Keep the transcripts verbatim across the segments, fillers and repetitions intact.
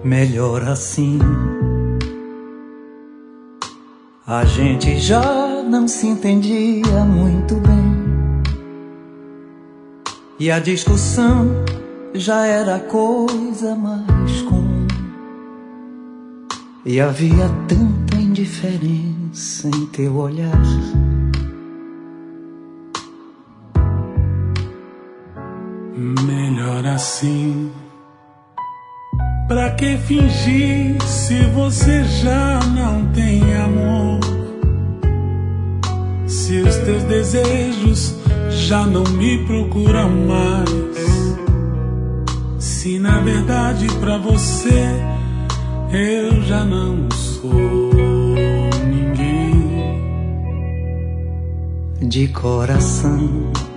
melhor assim. A gente já não se entendia muito bem, e a discussão já era a coisa mais comum. E havia tanta indiferença em teu olhar. Melhor assim. Pra que fingir se você já não tem amor? Se os teus desejos já não me procuram mais, se na verdade pra você eu já não sou ninguém. De coração,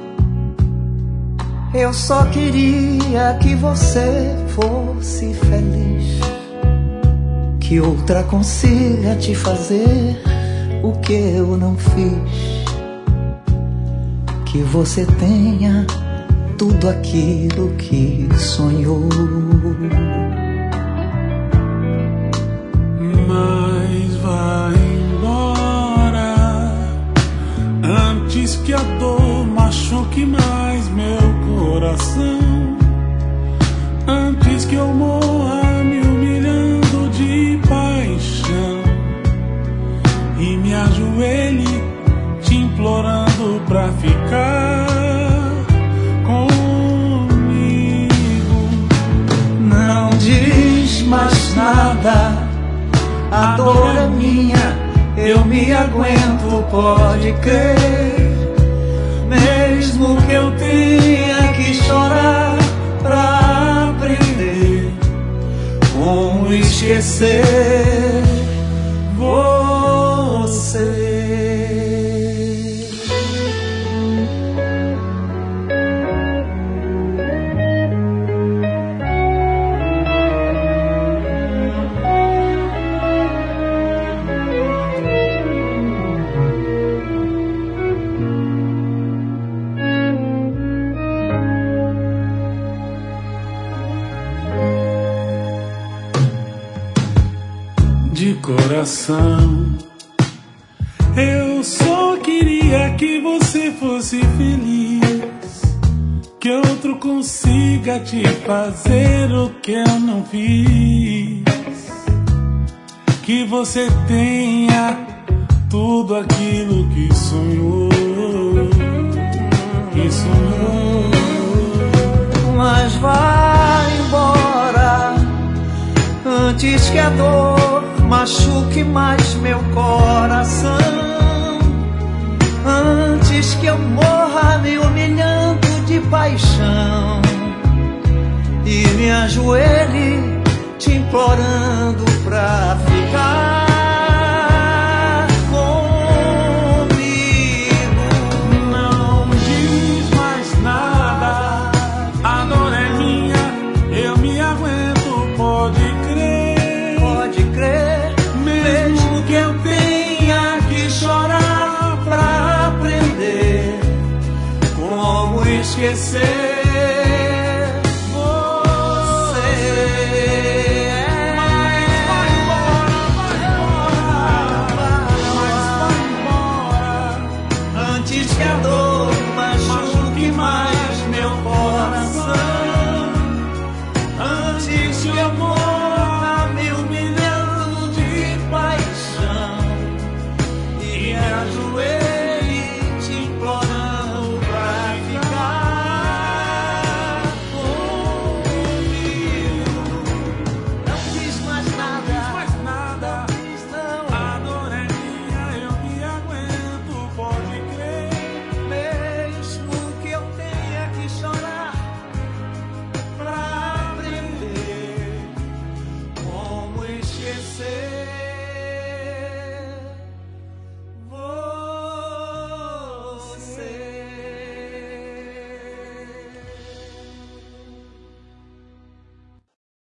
eu só queria que você fosse feliz, que outra consiga te fazer o que eu não fiz, que você tenha tudo aquilo que sonhou. Mas vai embora antes que a dor machuque mais meu coração, antes que eu morra me humilhando de paixão e me ajoelhe te implorando pra ficar comigo. Não diz mais nada, a dor é minha, eu me aguento, pode crer. Mesmo que eu tenha que chorar pra aprender como esquecer você. De coração, eu só queria que você fosse feliz, que outro consiga te fazer o que eu não fiz, que você tenha tudo aquilo que sonhou, que sonhou. Mas vai embora antes que a dor machuque mais meu coração, antes que eu morra me humilhando de paixão e me ajoelhe te implorando pra ficar comigo. Não diz mais nada, a dor é minha, eu me aguento, pode crer, pode crer. mesmo que eu tenha que chorar pra aprender como esquecer